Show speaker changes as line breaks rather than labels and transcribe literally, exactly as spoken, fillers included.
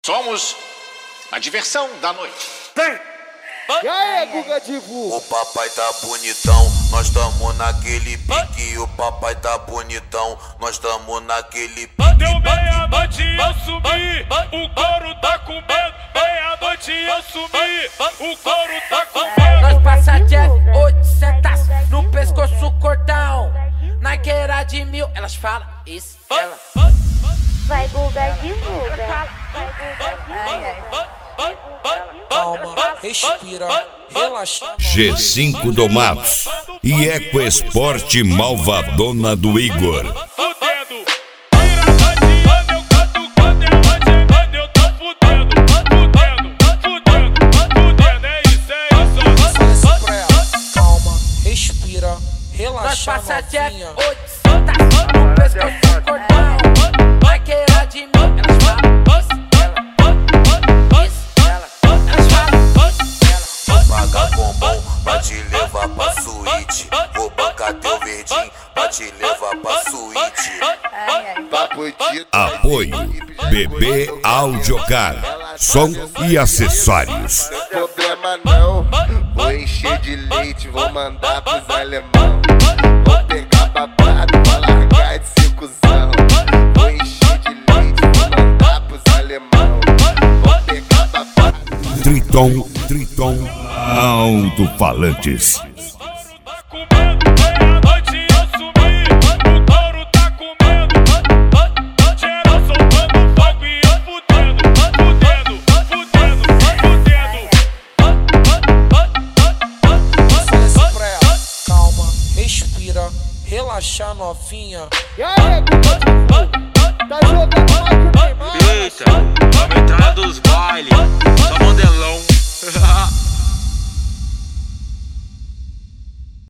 Somos a diversão da noite.
Vem! E aí, Guga Divu?
O papai tá bonitão, nós tamo naquele pique. O papai tá bonitão, nós tamo naquele pique.
Deu meia-noite e eu subi, o couro tá com medo. Meia-noite e eu subi, o couro tá com medo.
Nós passa Jeff, oitocentos no pescoço cordão. Na queira de mil, elas falam isso, ela.
Vai, Guga, divulga. Ai, ai.
Calma, respira, relaxa.
G cinco Domados e Ecoesporte Malvadona do Igor.
Fudendo, vira noite, quando eu canto, quando é noite, quando eu tô fudendo. Fudendo, fudendo, fudendo, é isso, é isso.
Calma, respira,
Nós
relaxa,
passa Jeff,
novinha.
oitocentos no pescoço cordão. Na queira de mil, elas falam
Pagar bombom pra te levar pra suíte. Vou bancar teu verdinho pra te levar pra suíte.
Papo de
Apoio B B Audiocar, som e acessórios.
Não tem problema não. Vou encher de leite, vou mandar pros alemão. Vou pegar babado, vou largar de ser cuzão. Vou encher de leite, vou mandar pros alemão. Vou pegar babado.
Triton, Triton Alto-Falantes.
Tá com medo, meia-noite e eu subi, o couro tá com medo. Geral soltando fogo e eu fudendo, fudendo, fudendo, fudendo.
Calma, respira, relaxa, novinha.
E aí,